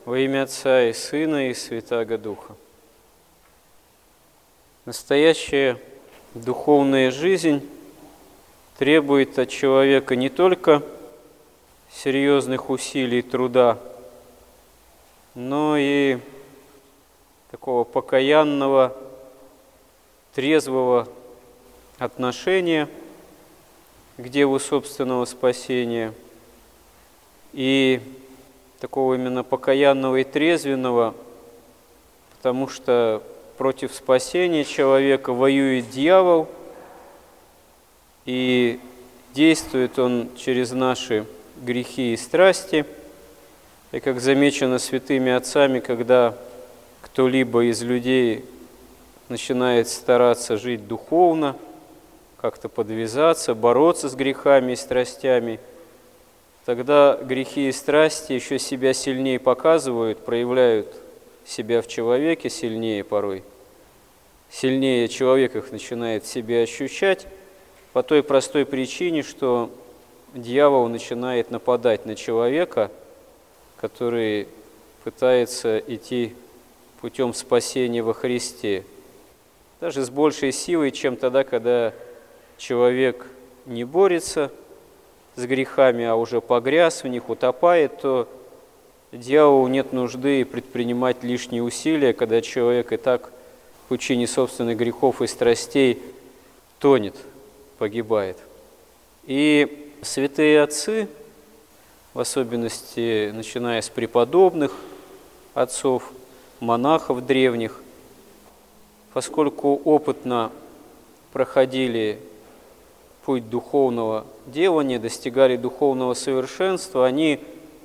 Во имя Отца и Сына и Святаго Духа. Настоящая духовная жизнь требует от человека не только серьезных усилий и труда, но и такого покаянного, трезвого отношения к делу собственного спасения и такого именно покаянного и трезвенного, потому что против спасения человека воюет дьявол, и действует он через наши грехи и страсти. И как замечено святыми отцами, когда кто-либо из людей начинает стараться жить духовно, как-то подвязаться, бороться с грехами и страстями, тогда грехи и страсти еще себя сильнее показывают, проявляют себя в человеке сильнее порой. Сильнее человек их начинает в себе ощущать по той простой причине, что дьявол начинает нападать на человека, который пытается идти путем спасения во Христе. Даже с большей силой, чем тогда, когда человек не борется с грехами, а уже погряз в них, утопает, то дьяволу нет нужды предпринимать лишние усилия, когда человек и так в пучине собственных грехов и страстей тонет, погибает. И святые отцы, в особенности начиная с преподобных отцов, монахов древних, поскольку опытно проходили путь духовного делания, достигали духовного совершенства, они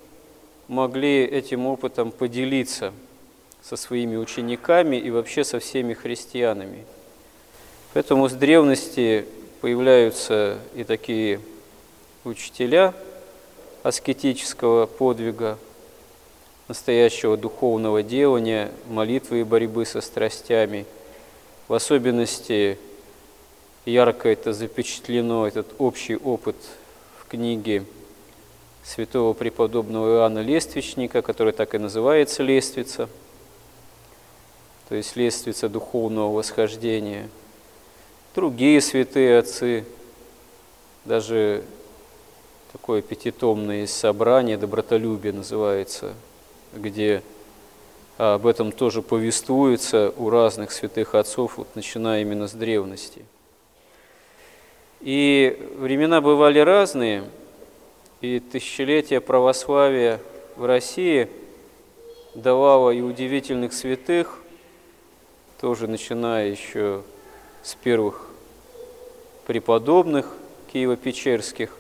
могли этим опытом поделиться со своими учениками и вообще со всеми христианами. Поэтому с древности появляются и такие учителя аскетического подвига, настоящего духовного делания, молитвы и борьбы со страстями. В особенности ярко это запечатлено, этот общий опыт в книге святого преподобного Иоанна Лествичника, который так и называется «Лествица», то есть лествица духовного восхождения. Другие святые отцы, даже такое пятитомное собрание «Добротолюбие» называется, где об этом тоже повествуется у разных святых отцов, вот, начиная именно с древности. И времена бывали разные, и тысячелетия православия в России давало и удивительных святых, тоже начиная еще с первых преподобных киево-печерских,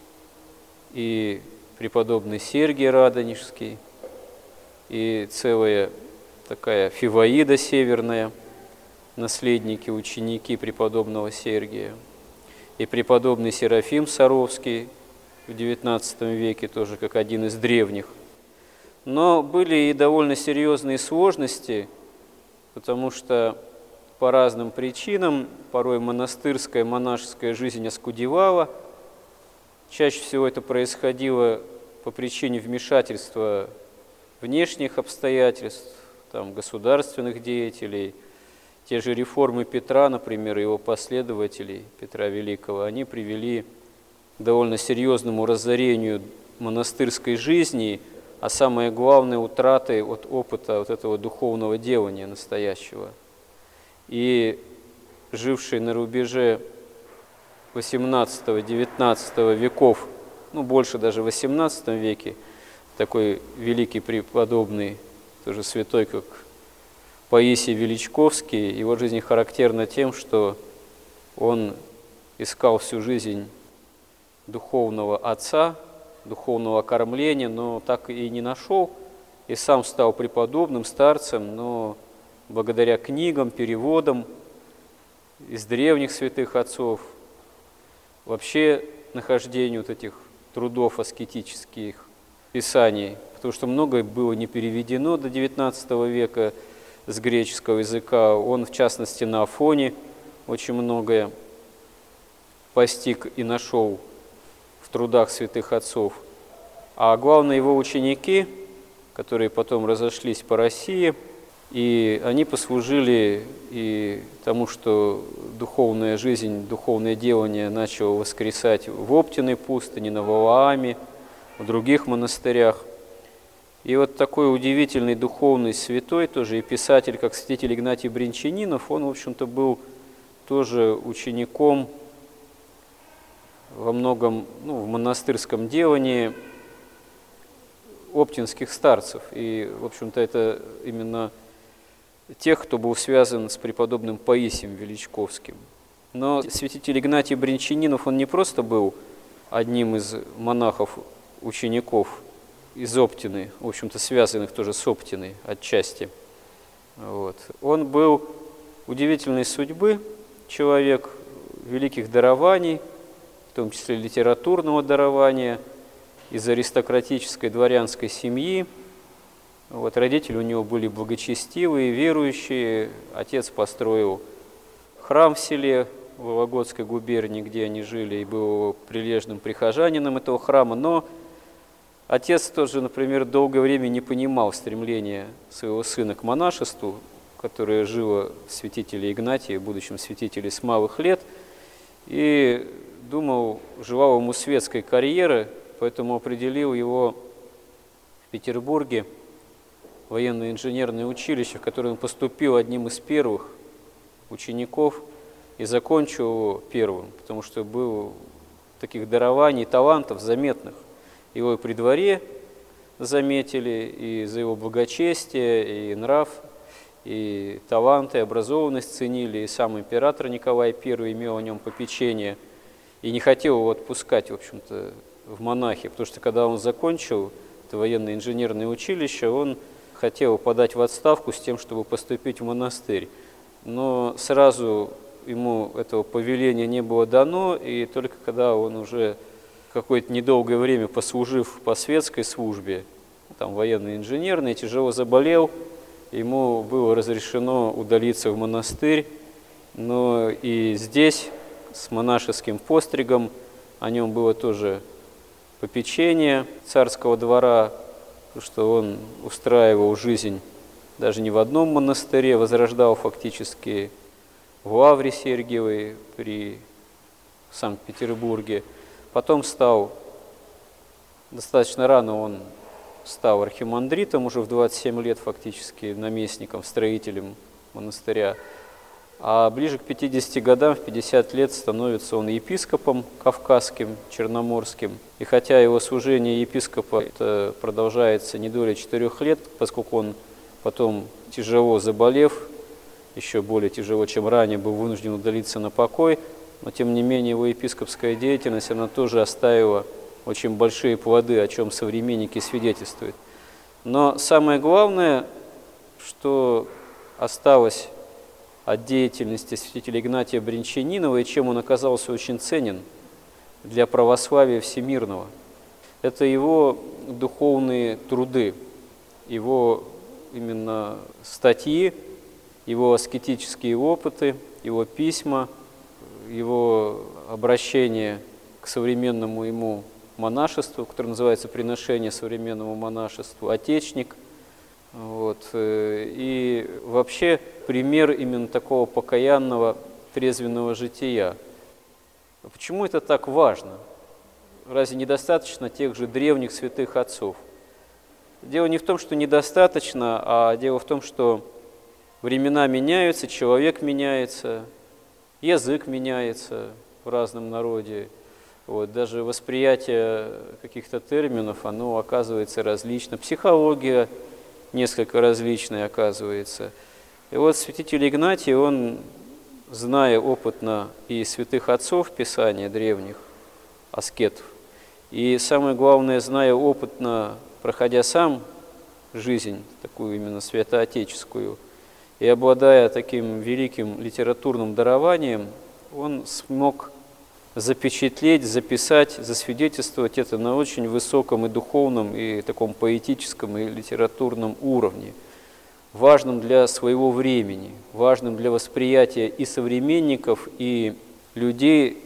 и преподобный Сергий Радонежский, и целая такая Фиваида северная, наследники, ученики преподобного Сергия, и преподобный Серафим Саровский в XIX веке, тоже как один из древних. Но были и довольно серьезные сложности, потому что по разным причинам порой монастырская, монашеская жизнь оскудевала. Чаще всего это происходило по причине вмешательства внешних обстоятельств, там, государственных деятелей. Те же реформы Петра, например, его последователей, Петра Великого, они привели к довольно серьезному разорению монастырской жизни, а самое главное – утраты от опыта вот этого духовного делания настоящего. И живший на рубеже XVIII-XIX веков, ну больше даже в XVIII веке, такой великий преподобный, тоже святой, как Паисий Величковский, его жизнь характерна тем, что он искал всю жизнь духовного отца, духовного кормления, но так и не нашел, и сам стал преподобным, старцем, но благодаря книгам, переводам из древних святых отцов, вообще нахождению вот этих трудов аскетических, писаний, потому что многое было не переведено до XIX века с греческого языка. Он, в частности, на Афоне очень многое постиг и нашел в трудах святых отцов. А главное, его ученики, которые потом разошлись по России, и они послужили и тому, что духовная жизнь, духовное делание начало воскресать в Оптиной пустыне, на Валааме, в других монастырях. И вот такой удивительный духовный святой, тоже и писатель, как святитель Игнатий Бринчанинов, он, в общем-то, был тоже учеником во многом, в монастырском делании оптинских старцев. И, в общем-то, это именно тех, кто был связан с преподобным Паисием Величковским. Но святитель Игнатий Бринчанинов, он не просто был одним из монахов-учеников из Оптины, в общем-то, связанных тоже с Оптиной отчасти. Он был удивительной судьбы, человек великих дарований, в том числе литературного дарования, из аристократической дворянской семьи. Родители у него были благочестивые, верующие. Отец построил храм в селе Вологодской губернии, где они жили, и был прилежным прихожанином этого храма. Но отец тоже, например, долгое время не понимал стремления своего сына к монашеству, которое жило в святителе Игнатии, будущем святителе с малых лет, и думал, желал ему светской карьеры, поэтому определил его в Петербурге военно-инженерное училище, в которое он поступил одним из первых учеников и закончил его первым, потому что был таких дарований, талантов заметных. Его и при дворе заметили, и за его благочестие, и нрав, и таланты, и образованность ценили, и сам император Николай I имел о нем попечение и не хотел его отпускать, в общем-то, в монахи, потому что когда он закончил это военно-инженерное училище, он хотел подать в отставку с тем, чтобы поступить в монастырь. Но сразу ему этого повеления не было дано, и только когда он уже какое-то недолгое время, послужив по светской службе, там военно-инженерной, тяжело заболел, ему было разрешено удалиться в монастырь, но и здесь с монашеским постригом о нем было тоже попечение царского двора, что он устраивал жизнь даже не в одном монастыре, возрождал фактически в Лавре Сергиевой при Санкт-Петербурге. Потом достаточно рано он стал архимандритом, уже в 27 лет фактически наместником, строителем монастыря. А ближе к 50 годам, в 50 лет, становится он епископом кавказским, черноморским. И хотя его служение епископа это продолжается не более 4 лет, поскольку он потом, тяжело заболев, еще более тяжело, чем ранее, был вынужден удалиться на покой, но тем не менее его епископская деятельность, она тоже оставила очень большие плоды, о чем современники свидетельствуют. Но самое главное, что осталось от деятельности святителя Игнатия Бринчанинова и чем он оказался очень ценен для православия всемирного. Это его духовные труды, его именно статьи, его аскетические опыты, его письма, его обращение к современному ему монашеству, которое называется «Приношение современному монашеству», «Отечник». И вообще пример именно такого покаянного, трезвенного жития. Почему это так важно? Разве недостаточно тех же древних святых отцов? Дело не в том, что недостаточно, а дело в том, что времена меняются, человек меняется, язык меняется в разном народе. Даже восприятие каких-то терминов, оно оказывается различно. Психология несколько различная оказывается. И святитель Игнатий, он, зная опытно и святых отцов Писания древних, аскетов, и самое главное, зная опытно, проходя сам жизнь, такую именно святоотеческую, и обладая таким великим литературным дарованием, он смог запечатлеть, записать, засвидетельствовать это на очень высоком и духовном, и таком поэтическом, и литературном уровне, важным для своего времени, важным для восприятия и современников, и людей,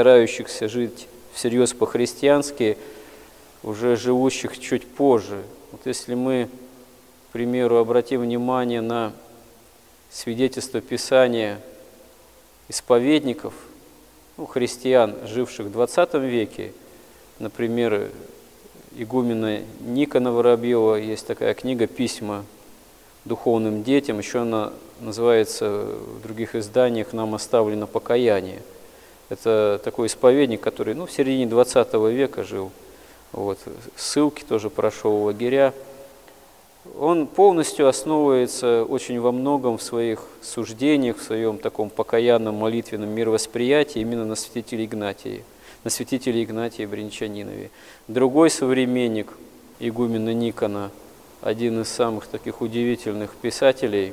старающихся жить всерьез по-христиански, уже живущих чуть позже, Вот если мы, к примеру, обратим внимание на свидетельство Писания исповедников, христиан, живших в 20 веке, например, игумена Никона Воробьева, есть такая книга «Письма духовным детям», еще она называется в других изданиях «Нам оставлено покаяние». Это такой исповедник, который в середине 20 века жил, ссылки тоже прошел, лагеря. Он полностью основывается очень во многом в своих суждениях, в своем таком покаянном молитвенном мировосприятии именно на святителе Игнатии Брянчанинове. Другой современник игумена Никона, один из самых таких удивительных писателей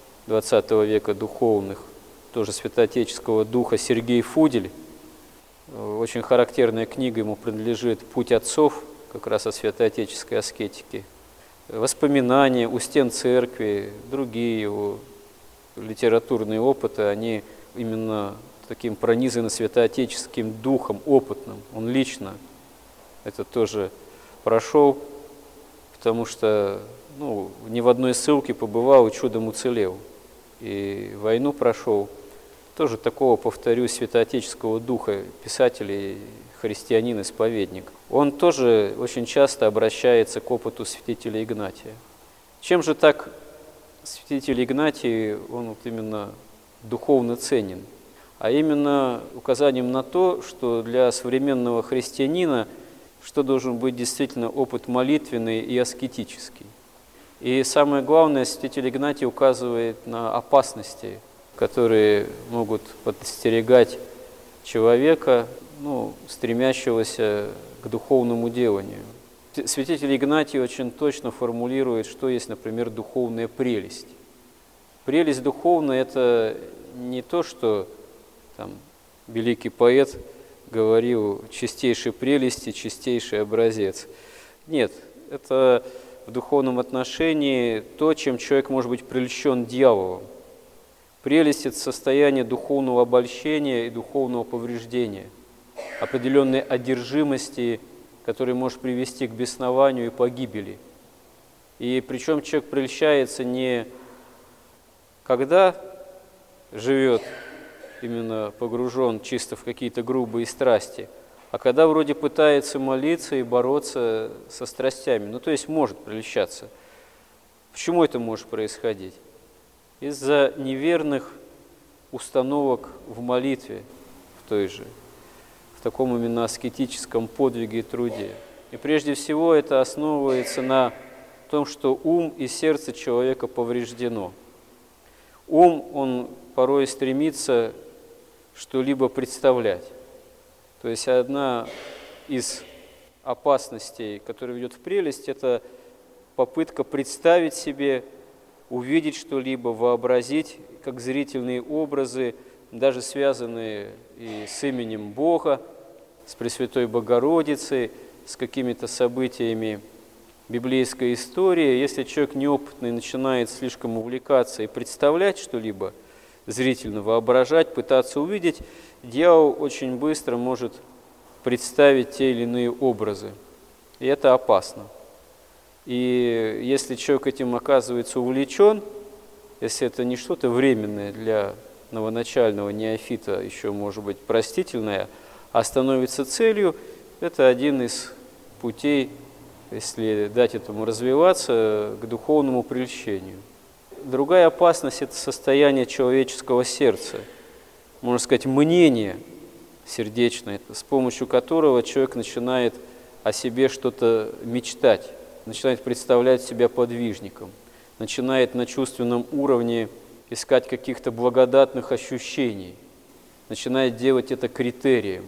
20 века духовных, тоже святоотеческого духа, Сергей Фудель. Очень характерная книга ему принадлежит «Путь отцов», как раз о святоотеческой аскетике. Воспоминания у стен церкви, другие его литературные опыты, они именно таким пронизаны святоотеческим духом, опытным. Он лично это тоже прошел, потому что ни в одной ссылке побывал и чудом уцелел. И войну прошел. Тоже такого, повторюсь, святоотеческого духа писателя, христианин, исповедник. Он тоже очень часто обращается к опыту святителя Игнатия. Чем же так святитель Игнатий, он именно духовно ценен? А именно указанием на то, что для современного христианина, что должен быть действительно опыт молитвенный и аскетический. И самое главное, святитель Игнатий указывает на опасности, которые могут подстерегать человека, стремящегося к духовному деланию. Святитель Игнатий очень точно формулирует, что есть, например, духовная прелесть. Прелесть духовная – это не то, что великий поэт говорил «чистейшей прелести, чистейший образец». Нет, это в духовном отношении то, чем человек может быть прельщен дьяволом. Прелесть – это состояние духовного обольщения и духовного повреждения, определенной одержимости, которая может привести к беснованию и погибели. И причем человек прельщается не когда живет именно погружен чисто в какие-то грубые страсти, а когда вроде пытается молиться и бороться со страстями, то есть может прельщаться. Почему это может происходить? Из-за неверных установок в молитве, в таком именно аскетическом подвиге и труде. И прежде всего это основывается на том, что ум и сердце человека повреждено. Ум, он порой стремится что-либо представлять. То есть одна из опасностей, которая ведет в прелесть, это попытка представить себе, увидеть что-либо, вообразить, как зрительные образы, даже связанные и с именем Бога, с Пресвятой Богородицей, с какими-то событиями библейской истории. Если человек неопытный начинает слишком увлекаться и представлять что-либо, зрительно воображать, пытаться увидеть, дьявол очень быстро может представить те или иные образы. И это опасно. И если человек этим оказывается увлечен, если это не что-то временное для новоначального неофита, еще может быть простительное, а становится целью, это один из путей, если дать этому развиваться, к духовному прельщению. Другая опасность – это состояние человеческого сердца, можно сказать, мнение сердечное, с помощью которого человек начинает о себе что-то мечтать, начинает представлять себя подвижником, начинает на чувственном уровне искать каких-то благодатных ощущений, начинает делать это критерием.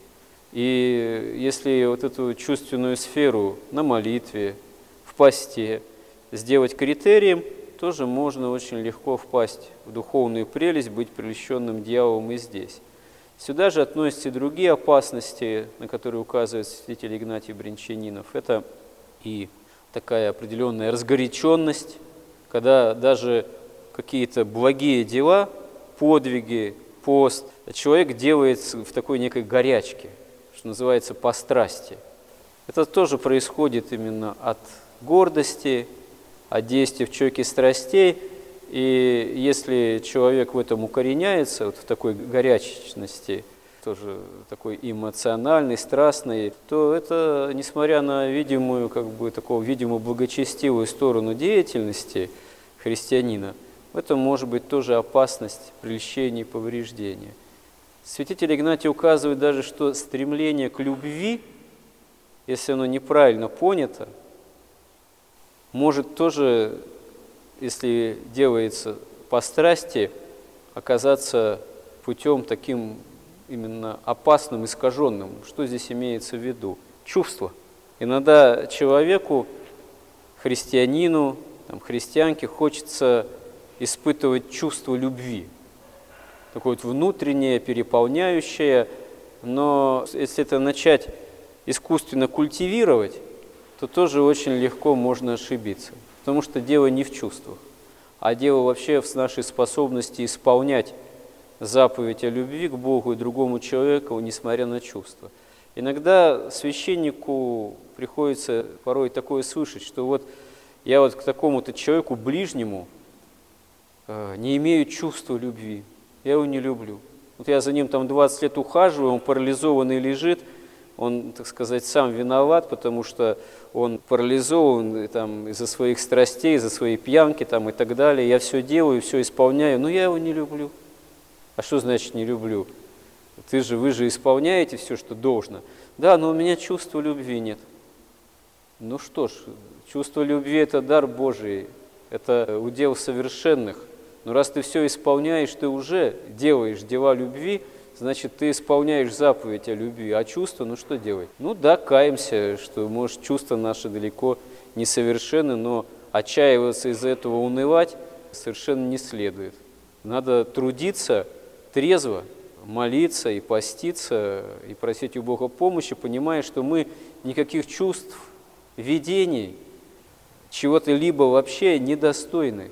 И если вот эту чувственную сферу на молитве, в посте сделать критерием, тоже можно очень легко впасть в духовную прелесть, быть прельщенным дьяволом и здесь. Сюда же относятся и другие опасности, на которые указывает святитель Игнатий Брянчанинов. Это и такая определенная разгоряченность, когда даже какие-то благие дела, подвиги, пост, человек делает в такой некой горячке, что называется по страсти. Это тоже происходит именно от гордости, от действий в человеке страстей. И если человек в этом укореняется, вот в такой горячности, тоже такой эмоциональный, страстный, то это, несмотря на видимую, такую видимую благочестивую сторону деятельности христианина, в этом может быть тоже опасность прельщения и повреждения. Святитель Игнатий указывает даже, что стремление к любви, если оно неправильно понято, может тоже, если делается по страсти, оказаться путем таким именно опасным, искаженным. Что здесь имеется в виду? Чувство. Иногда человеку, христианину, христианке хочется испытывать чувство любви. Такое вот внутреннее, переполняющее. Но если это начать искусственно культивировать, то тоже очень легко можно ошибиться. Потому что дело не в чувствах, а дело вообще в нашей способности исполнять заповедь о любви к Богу и другому человеку, несмотря на чувства. Иногда священнику приходится порой такое слышать, что вот я вот к такому-то человеку ближнему не имею чувства любви, я его не люблю. Вот я за ним 20 лет ухаживаю, он парализованный лежит, он, так сказать, сам виноват, потому что он парализован из-за своих страстей, из-за своей пьянки и так далее. Я все делаю, все исполняю, но я его не люблю. А что значит не люблю? Вы же исполняете все, что должно. Да, но у меня чувства любви нет. Ну что ж, чувство любви – это дар Божий, это удел совершенных. Но раз ты все исполняешь, ты уже делаешь дела любви, значит, ты исполняешь заповедь о любви. А чувства, что делать? Да, каемся, что, может, чувства наши далеко не совершенны, но отчаиваться из-за этого, унывать совершенно не следует. Надо трудиться трезво, молиться и поститься, и просить у Бога помощи, понимая, что мы никаких чувств, видений, чего-то либо вообще недостойны.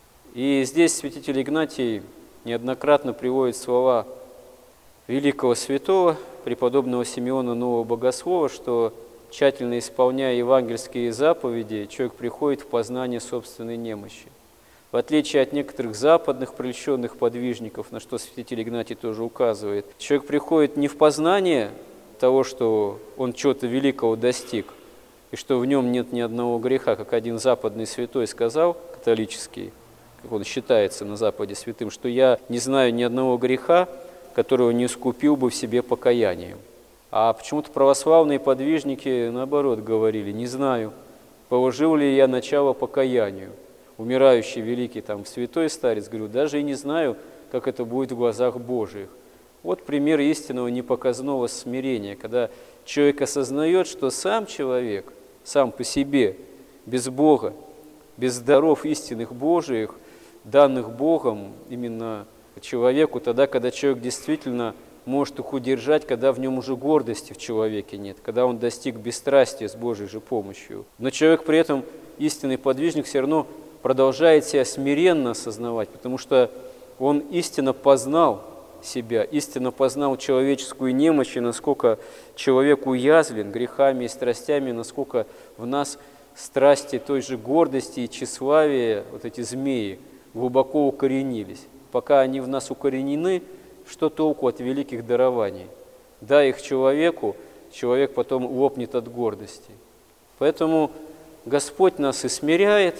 И здесь святитель Игнатий неоднократно приводит слова великого святого, преподобного Симеона Нового Богослова, что, тщательно исполняя евангельские заповеди, человек приходит в познание собственной немощи. В отличие от некоторых западных прельщенных подвижников, на что святитель Игнатий тоже указывает, человек приходит не в познание того, что он чего-то великого достиг, и что в нем нет ни одного греха, как один западный святой сказал, католический, как он считается на Западе святым, что я не знаю ни одного греха, которого не искупил бы в себе покаянием. А почему-то православные подвижники, наоборот, говорили, не знаю, положил ли я начало покаянию. Умирающий великий святой старец, говорю, даже и не знаю, как это будет в глазах Божиих. Вот пример истинного непоказного смирения, когда человек осознает, что сам человек, сам по себе, без Бога, без даров истинных Божиих, данных Богом именно человеку, тогда, когда человек действительно может их удержать, когда в нем уже гордости в человеке нет, когда он достиг бесстрастия с Божьей же помощью. Но человек при этом, истинный подвижник, все равно продолжает себя смиренно осознавать, потому что он истинно познал себя, истинно познал человеческую немощь, и насколько человек уязвлен грехами и страстями, насколько в нас страсти той же гордости и тщеславия, вот эти змеи, глубоко укоренились. Пока они в нас укоренены, что толку от великих дарований? Дай их человеку, человек потом лопнет от гордости. Поэтому Господь нас и смиряет,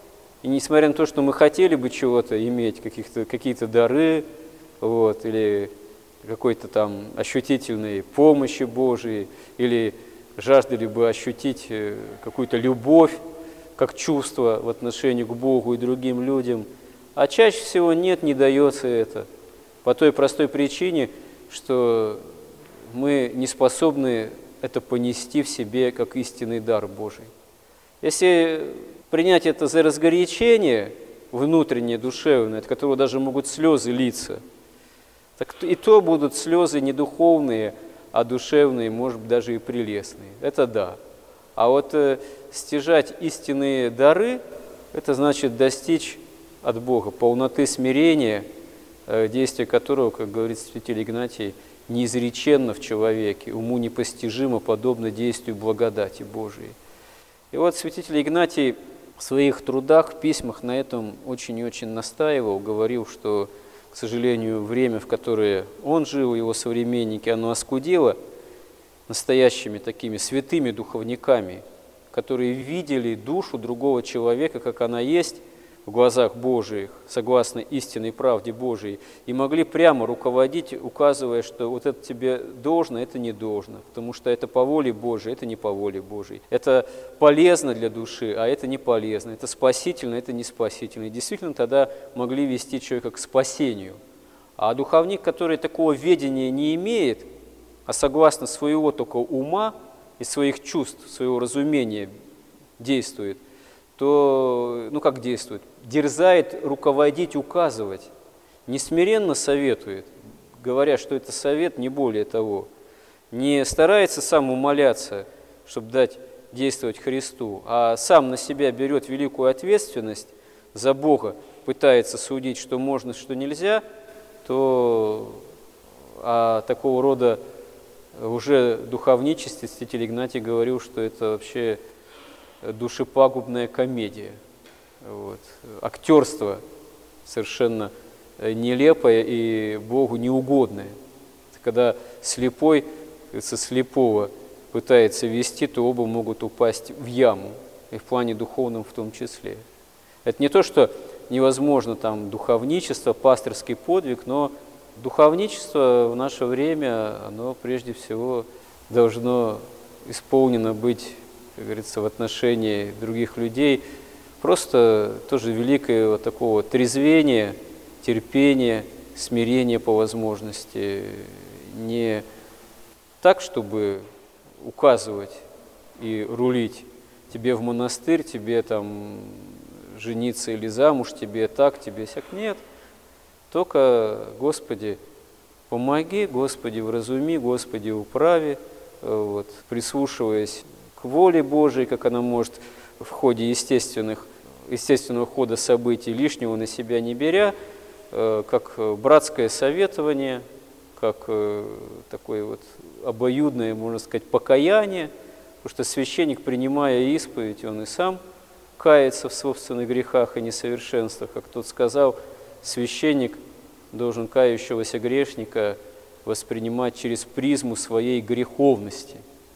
и несмотря на то, что мы хотели бы чего-то иметь, какие-то дары, или какой-то ощутительной помощи Божией, или жаждали бы ощутить какую-то любовь, как чувство в отношении к Богу и другим людям, а чаще всего нет, не дается это. По той простой причине, что мы не способны это понести в себе как истинный дар Божий. Если принять это за разгорячение внутреннее, душевное, от которого даже могут слезы литься, так и то будут слезы не духовные, а душевные, может быть, даже и прелестные. Это да. А вот стяжать истинные дары, это значит достичь от Бога полноты смирения, действие которого, как говорит святитель Игнатий, неизреченно в человеке, уму непостижимо, подобно действию благодати Божией. И вот святитель Игнатий в своих трудах, в письмах на этом очень и очень настаивал, говорил, что, к сожалению, время, в которое он жил, его современники, оно оскудело настоящими такими святыми духовниками, которые видели душу другого человека, как она есть в глазах Божиих, согласно истинной правде Божией, и могли прямо руководить, указывая, что вот это тебе должно, это не должно, потому что это по воле Божией, это не по воле Божией. Это полезно для души, а это не полезно. Это спасительно, это не спасительно. И действительно тогда могли вести человека к спасению. А духовник, который такого ведения не имеет, а согласно своего только ума и своих чувств, своего разумения действует, то, как действует? Дерзает руководить, указывать, не смиренно советует, говоря, что это совет, не более того, не старается сам умоляться, чтобы дать действовать Христу, а сам на себя берет великую ответственность за Бога, пытается судить, что можно, что нельзя, то такого рода уже духовничестве святитель Игнатий говорил, что это вообще душепагубная комедия. Вот. Актерство совершенно нелепое и Богу неугодное. Когда слепой со слепого пытается вести, то оба могут упасть в яму, и в плане духовном в том числе. Это не то, что невозможно там духовничество, пастырский подвиг, но духовничество в наше время, оно прежде всего должно исполнено быть, как говорится, в отношении других людей, просто тоже великое вот такого трезвения, терпения, смирения по возможности. Не так, чтобы указывать и рулить тебе в монастырь, тебе там жениться или замуж, тебе так, тебе сяк. Нет. Только, Господи, помоги, Господи, вразуми, Господи, управи, прислушиваясь к воле Божией, как она может в ходе естественного хода событий, лишнего на себя не беря, как братское советование, как такое обоюдное, можно сказать, покаяние, потому что священник, принимая исповедь, он и сам кается в собственных грехах и несовершенствах, как тот сказал, священник должен кающегося грешника воспринимать через призму своей греховности.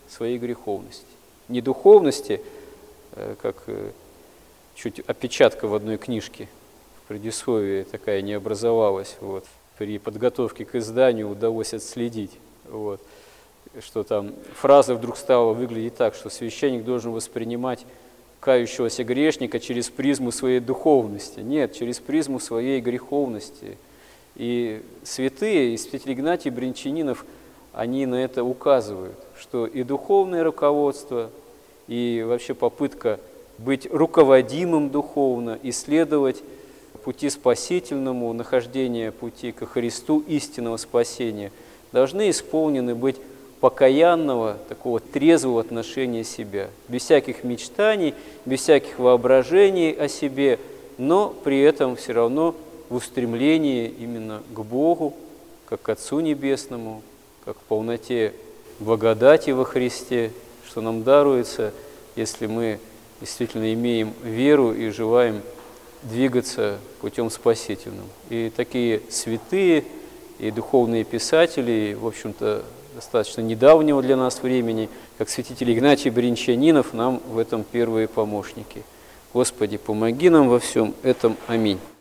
Не духовности, как чуть опечатка в одной книжке, в предисловии такая не образовалась. При подготовке к изданию удалось отследить, что там фраза вдруг стала выглядеть так, что священник должен воспринимать кающегося грешника через призму своей духовности. Нет, через призму своей греховности. И святые, и святитель Игнатий Брянчанинов, они на это указывают, что и духовное руководство, и вообще попытка быть руководимым духовно, исследовать пути спасительному, нахождение пути ко Христу, истинного спасения, должны исполнены быть покаянного, такого трезвого отношения себя, без всяких мечтаний, без всяких воображений о себе, но при этом все равно в устремлении именно к Богу, как к Отцу Небесному, как к полноте благодати во Христе, что нам даруется, если мы действительно имеем веру и желаем двигаться путем спасительным. И такие святые и духовные писатели, в общем-то, достаточно недавнего для нас времени, как святитель Игнатий Брянчанинов, нам в этом первые помощники. Господи, помоги нам во всем этом. Аминь.